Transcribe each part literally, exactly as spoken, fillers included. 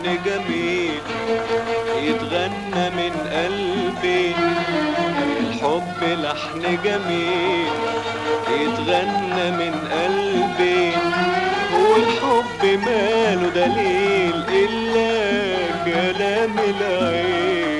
جميل يتغنى من قلبي. الحب لحن جميل يتغنى من قلبي، والحب ماله دليل إلا كلام العين.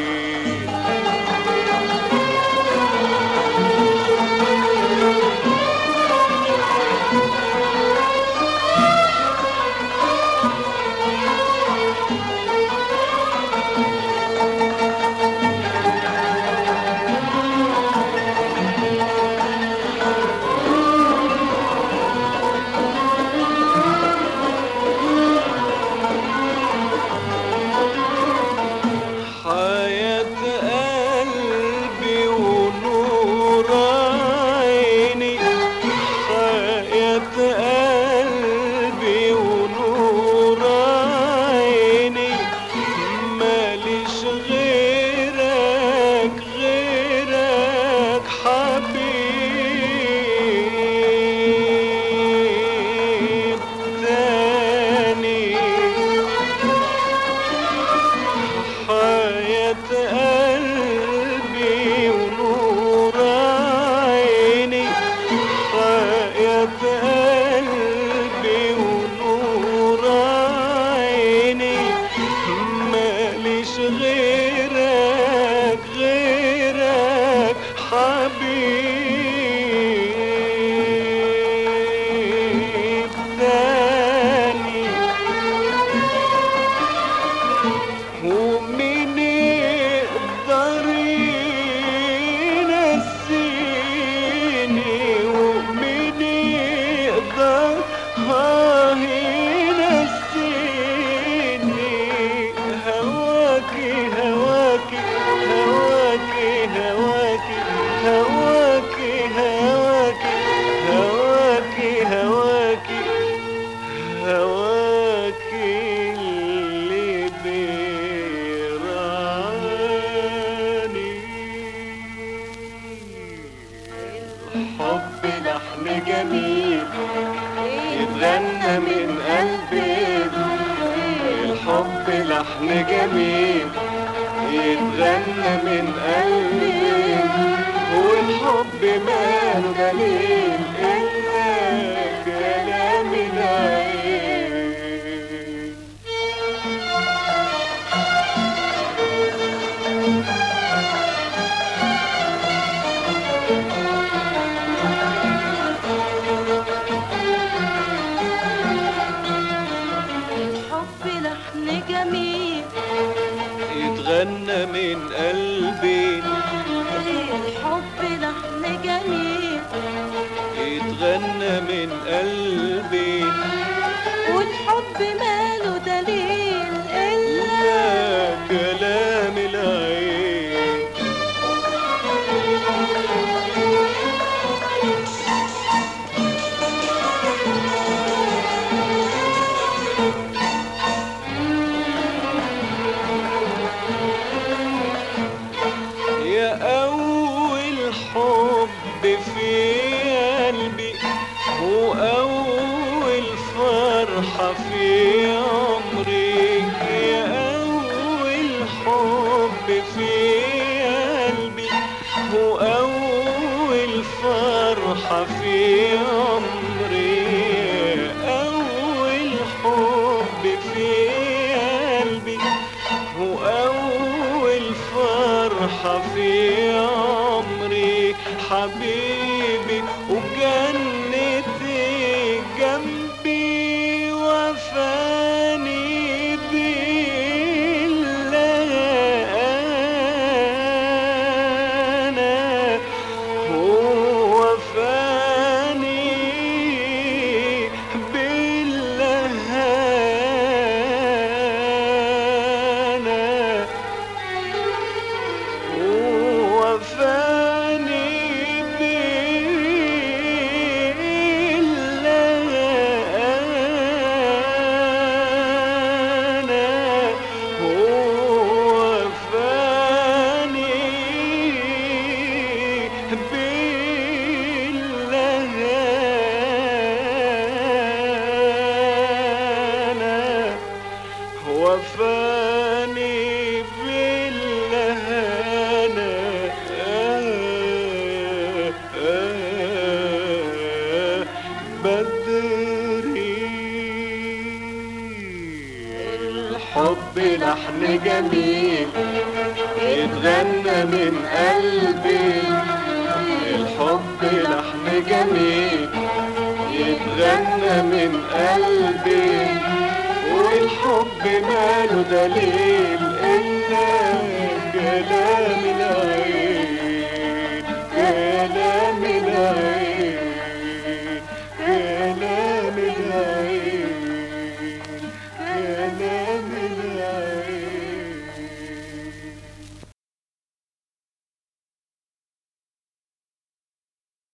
الحب لحن جميل يتغنى من قلبي. الحب لحن جميل يتغنى من قلبي، والحب ماله دليل إلا كلام العين. يتغنى من قلبي. الحب لحن جميل يتغنى من قلبي، والحب ماله دليل إلا كلام العين. في قلبي وأول فرحة في عمري، يا أول حب في قلبي وأول فرحة في عمري، أول حب في قلبي وأول فرحة في عمري. حبيبي وجنتي جنبي وفاني بالله أنا، وفاني بالله أنا، وفاني لحن جميل يتغنى من قلبي. الحب لحن جميل يتغنى من قلبي، والحب ماله دليل